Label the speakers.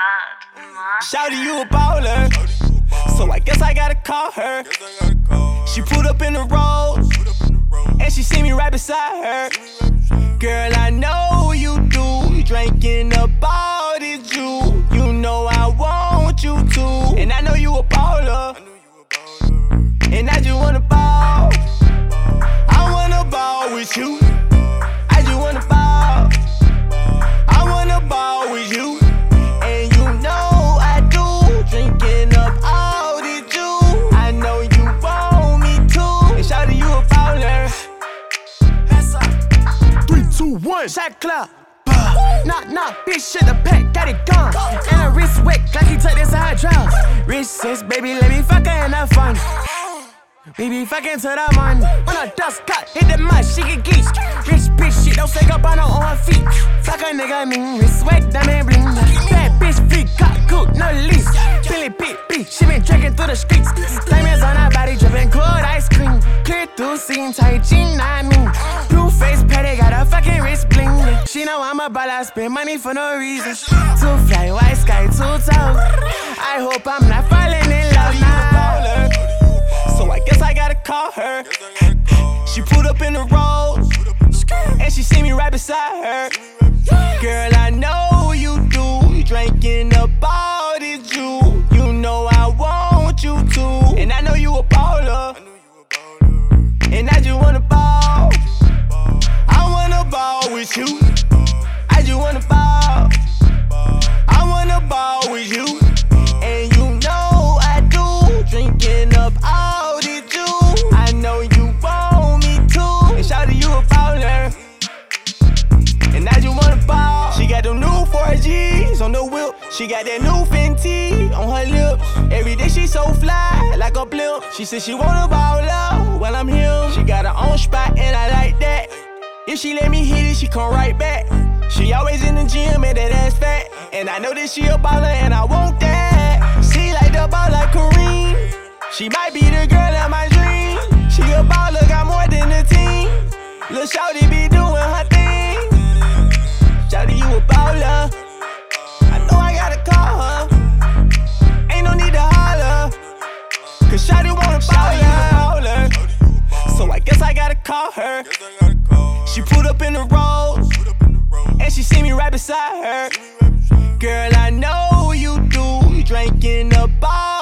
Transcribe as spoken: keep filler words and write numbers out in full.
Speaker 1: Shawty, you a baller, so I guess I gotta call her. She pulled up in the road, and she see me right beside her. Girl, I know you do. You drinking up all this juice. You know I want you to, and I know you a baller, and I just wanna ball. I wanna ball with you. I just wanna ball. I wanna ball with you. And you know I do. Drinking up all this juice. I know you want me too. And shawty, you a baller.
Speaker 2: Three, two, one.
Speaker 1: Shot clock. Knock, knock, bitch, shit, the pack, got it gone. And her wrist wet, like he took this hydraulics. Rich sis, baby, let me fuck her and have fun. We be fucking to the money. When her dust cut, hit the mud, she get geese. Rich bitch, shit, don't take up on her on her feet. Fuck a nigga, mean, wrist wet, diamond bling. Bad bitch, feet, got good, no lease. Billy Beat, beat, she been drinking through the streets. Diamonds on her body, dripping cold ice cream. Clear through, scene, tight jean, I mean. Blue face, petty, got a fucking wrist bling. She know I'm a baller, spend money for no reason. Too fly, white sky, too tall. I hope I'm not falling in love now. So I guess I gotta call her. She pulled up in the road, and she see me right beside her. Girl, I know you do. You drinking up all this juice. You know I want you to, and I know you a baller, and I just wanna ball. I wanna ball with you. I just wanna ball. I wanna ball with you. And you know I do. Drinking up all this juice. I know you want me too. And shawty, you a baller, and I just wanna ball. She got them new four G's on the whip. She got that new Fenty on her lips. Every day she so fly, like a blimp. She said she wanna ball up while I'm here. She got her own spot and I like that. If she let me hit it, she come right back. She always in the gym and that ass fat. And I know that she a baller and I want that. She like the ball like Kareem. She might be the girl of my dream. She a baller, got more than a team. Lil' shawty be doing her thing. Shawty, you a baller. I know I gotta call her. Ain't no need to holler, cause shawty wanna baller. So I guess I gotta call her. She pulled up in the road, and she see me right beside her. Girl, I know you do. You drinking up all